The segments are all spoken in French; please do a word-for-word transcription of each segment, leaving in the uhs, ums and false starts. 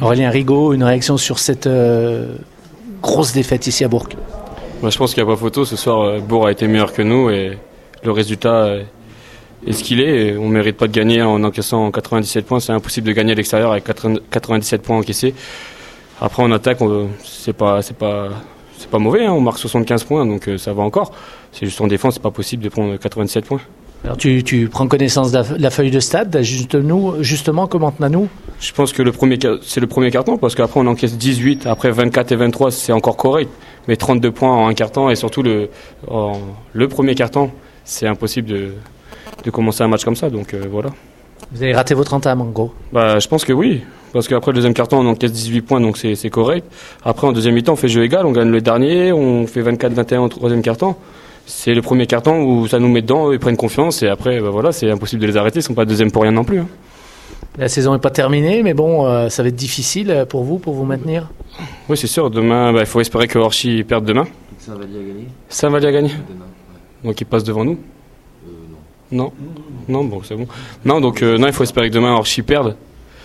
Aurélien Rigaud, une réaction sur cette euh, grosse défaite ici à Bourg? Moi, je pense qu'il n'y a pas photo. Ce soir, Bourg a été meilleur que nous et le résultat est ce qu'il est. Et on ne mérite pas de gagner en encaissant quatre-vingt-dix-sept points. C'est impossible de gagner à l'extérieur avec quatre-vingt-dix-sept points encaissés. Après, en attaque, on, c'est pas, c'est pas, c'est pas mauvais. Hein. On marque soixante-quinze points, donc euh, ça va encore. C'est juste en défense, c'est pas possible de prendre quatre-vingt-dix-sept points. Alors tu, tu prends connaissance de la, la feuille de stade, justement, justement commente-nous. Je pense que le premier, c'est le premier carton, parce qu'après on encaisse dix-huit, après vingt-quatre et vingt-trois, c'est encore correct. Mais trente-deux points en un carton, et surtout le, en, le premier carton, c'est impossible de, de commencer un match comme ça, donc euh, voilà. Vous avez raté votre entame en gros? Bah, je pense que oui, parce qu'après le deuxième carton, on encaisse dix-huit points, donc c'est, c'est correct. Après en deuxième mi-temps, on fait jeu égal, on gagne le dernier, on fait vingt-quatre vingt et un au troisième carton. C'est le premier carton où ça nous met dedans, eux, ils prennent confiance et après bah voilà, c'est impossible de les arrêter, ils ne sont pas deuxième pour rien non plus. Hein. La saison n'est pas terminée, mais bon, euh, ça va être difficile pour vous, pour vous maintenir. Oui, c'est sûr, demain, il bah, faut espérer que Orchy perde demain. Saint-Vallier a gagné Saint-Vallier a gagné demain, ouais. Donc il passe devant nous euh, Non. Non Non, bon, c'est bon. Non, donc euh, non, il faut espérer que demain Orchy perde.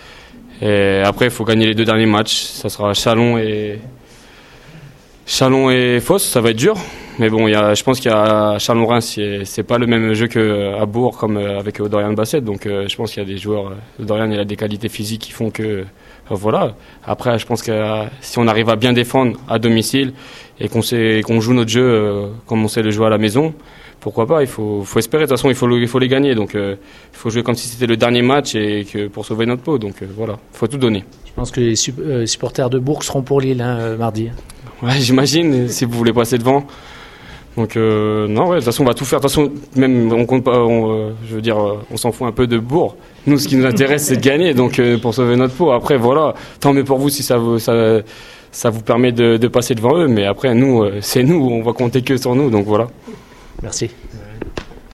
Et après, il faut gagner les deux derniers matchs. Ça sera Chalon et... Chalon et Fosse, ça va être dur. Mais bon, il y a, je pense qu'il y a Chalon-Reims, c'est, c'est pas le même jeu qu'à Bourg comme avec Dorian Bassett. Donc euh, je pense qu'il y a des joueurs, Dorian il a des qualités physiques qui font que euh, voilà. Après, je pense que euh, si on arrive à bien défendre à domicile et qu'on sait, qu'on joue notre jeu euh, comme on sait le jouer à la maison, pourquoi pas, il faut, faut espérer. De toute façon, il faut, le, il faut les gagner. Donc euh, il faut jouer comme si c'était le dernier match et que pour sauver notre peau. Donc euh, voilà, il faut tout donner. Je pense que les su- euh, supporters de Bourg seront pour Lille hein, euh, mardi. Ouais, j'imagine, si vous voulez passer devant. Donc euh, non, ouais, de toute façon, on va tout faire. De toute façon, même on compte pas. On, euh, je veux dire, on s'en fout un peu de Bourg. Nous, ce qui nous intéresse, c'est de gagner. Donc euh, pour sauver notre peau. Après, voilà. Tant mieux pour vous si ça vous ça, ça vous permet de, de passer devant eux. Mais après, nous, euh, c'est nous. On va compter que sur nous. Donc voilà. Merci. Ouais.